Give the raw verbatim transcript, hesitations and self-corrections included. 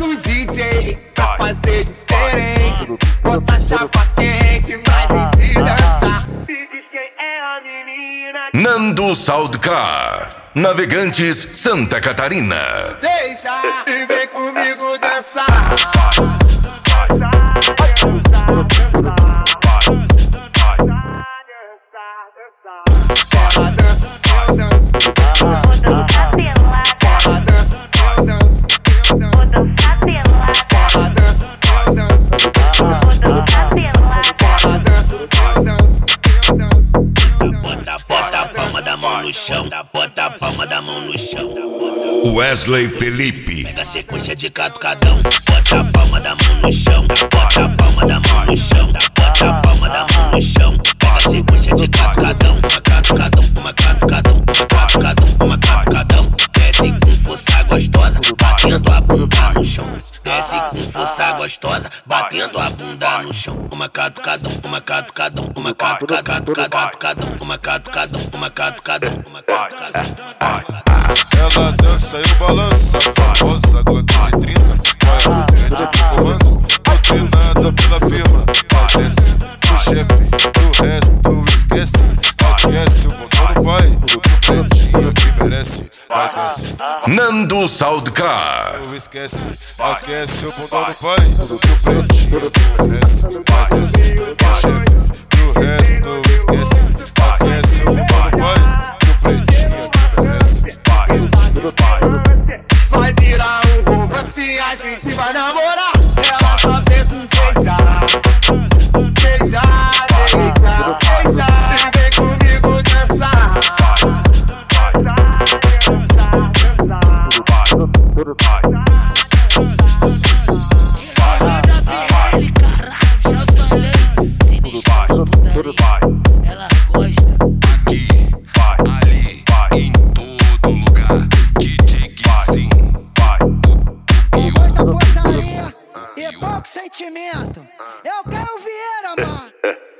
com o D J pra fazer diferente. Bota chapa quente, mais gente dançar. Me diz quem é a menina. Nando Soundcar, Navegantes, Santa Catarina. Deixa e vem comigo dançar. Ela dança, eu danço. Ela dança, eu danço. Ela dança, eu danço. Ela dança, eu danço. Eu danço. Bota, bota a palma da mão no chão. Bota a palma da mão no chão. Wesley Felipe. Pega a sequência de catucadão. Bota a palma da mão no chão. Bota a palma da mão no chão. Bota a palma da mão no chão. Pega a sequência de catucadão. Uma catucadão, uma catucadão, uma catucadão, uma catucadão. Desce com força gostosa, batendo a bunda no chão. Desce com força gostosa, batendo a bunda no chão. Uma catucadão, uma catucadão, uma catucadão, catucadão, uma catucadão, uma catucadão, uma catucadão. Ela dança e balança, famosa Glock de trinta. Vai a mulher de comando, doutrinada pela firma. Vai desce, o chefe, do resto esquece. Aquece, o botão do pai, o pretinho que merece. Vai desce, Nando Soundcar. esquece. Aquece, o botão do pai, o pretinho que merece. Vai desce, o chefe, do resto esquece. Aquece, o botão do pai, o pretinho que merece. Vai virar um romance, a gente vai namorar. Ela só pensa em beijar. Beijar, beijar, beijar. E vem comigo dançar. Ela gosta. Aqui, ali, em todo lugar. D J Guizinho. Muita portaria e pouco sentimento. Eu quero Vieira, mano.